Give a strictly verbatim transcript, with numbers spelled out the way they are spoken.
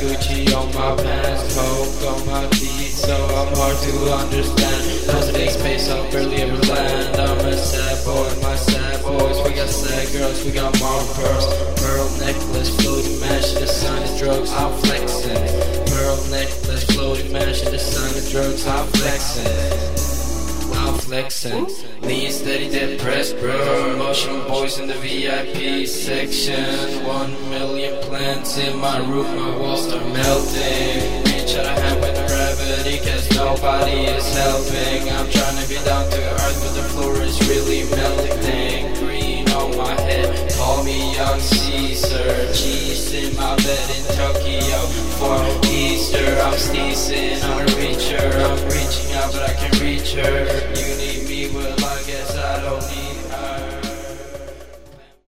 Gucci on my pants, coke on my feet, so I'm hard to understand. Positive space, I'll barely ever land. I'm a sad boy, my sad boys. We got sad girls, we got more pearls. Pearl necklace, floating mash, the sign of drugs, I'm flexing. Pearl necklace, floating mash, the sign of drugs, I'm flexing. I'm flexing, lean steady, depressed, bro. Emotional boys in the V I P section. One million plants in my room, my walls are melting. Reach out a hand with gravity, cause nobody is helping. I'm trying to be down to earth, but the floor is really melting. Green on my head, call me young Caesar. Cheese in my bed in Tokyo for Easter. I'm sneezing, I'm a reacher. I'm reaching out, but I can reach her. You need me, will I get